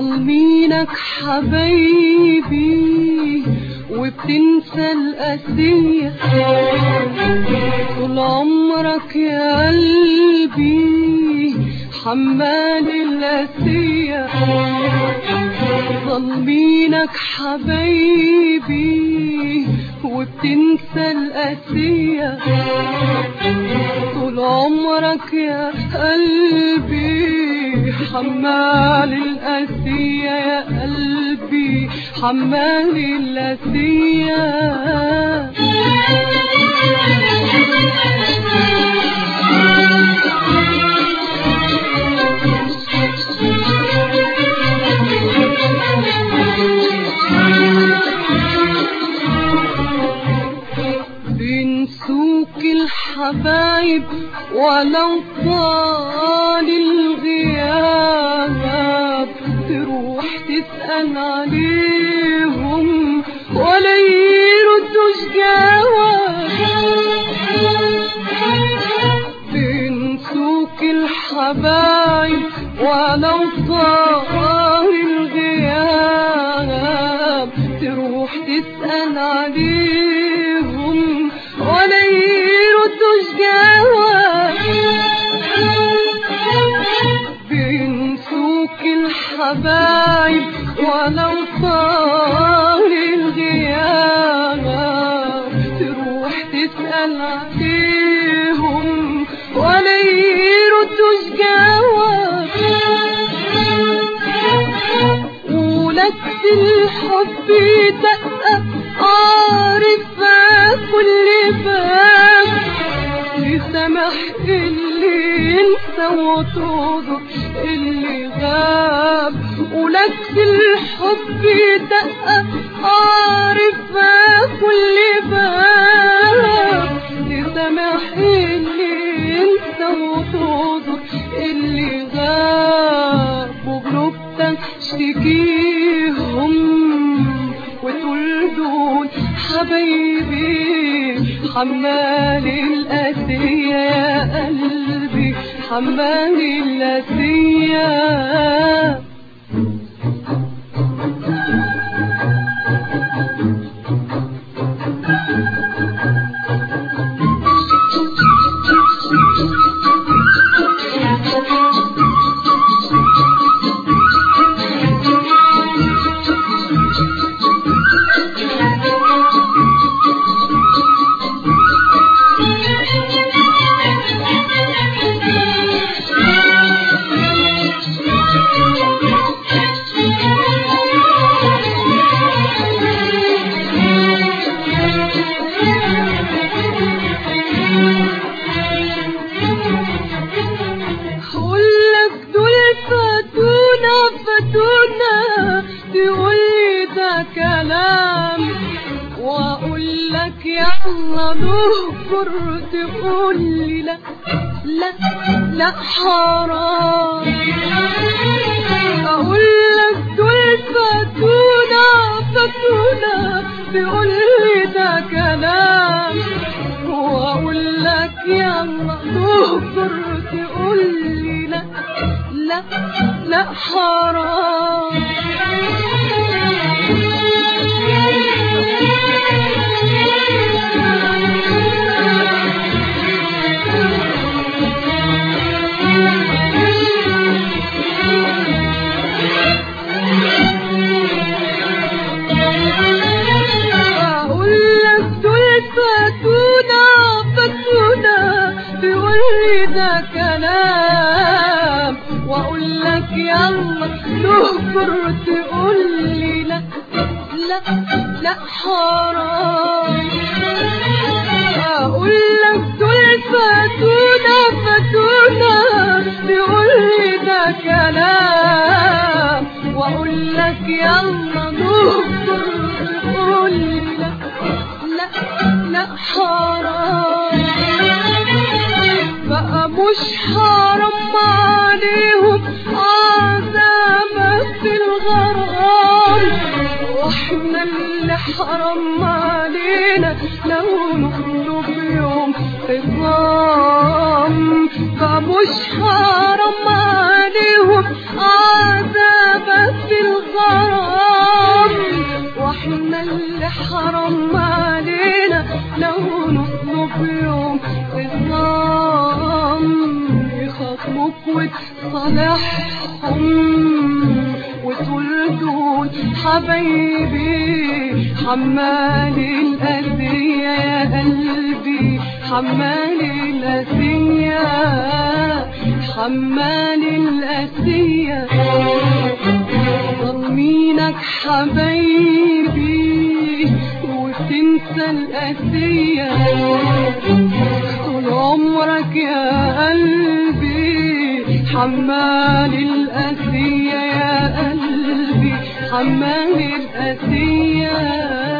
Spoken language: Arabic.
ظالمينك حبايبي وبتنسى القاسية، طول عمرك يا قلبي حمال القاسية. ظالمينك حبايبي وبتنسى القاسية، طول عمرك يا قلبي حمال القاسية، يا قلبي حمال القاسية. بينسوك الحبايب ولو طال الغياب، تروح تسأل عليهم ولا يردوش جواب. بينسوك الحبايب ولو طال الغياب، تروح تسأل عليهم ولا يردوش جواب. بينسوك الحبايب ولو طال الغياب، تروح تسأل عليهم ولا يردوش جواب. ولك في الحب دقة عارفة كل باب، لسمح اللي ينسى وتوضر اللي غاب. ولك في الحب دقة عارفة كل باب، لسمح اللي ينسى وتوضر اللي غاب. وبنبتك تشتكيهم وتقول دول حبايبي حمال القاسية، يا قلبي حمال القاسية. يلا نهجر تقولي لا لا لا حرام. اقولك دول فاتونا فاتونا تقولي ده كلام، واقولك يلا نهجر تقولي لا لا لا حرام. كلام واقولك يلا نهجر تقولي لا لا لا حرام. اقولك دول فاتونا فاتونا تقولي ده كلام، واقولك يلا نهجر تقولي لا لا لا حرام. بقى مش حرام عليهم عذابك في الغرام، واحنا اللي حرام علينا لو نخلو بيوم عظام. بقى مش حرام عليهم عذابك في صالحهم وتولدون حبايبي حمال الأذية يا قلبي حمال الأذية حمال الأذية ظلمينك حبايبي وتنسى الأذية طول عمرك يا قلبي حمال الأذية يا قلبي حمال الأذية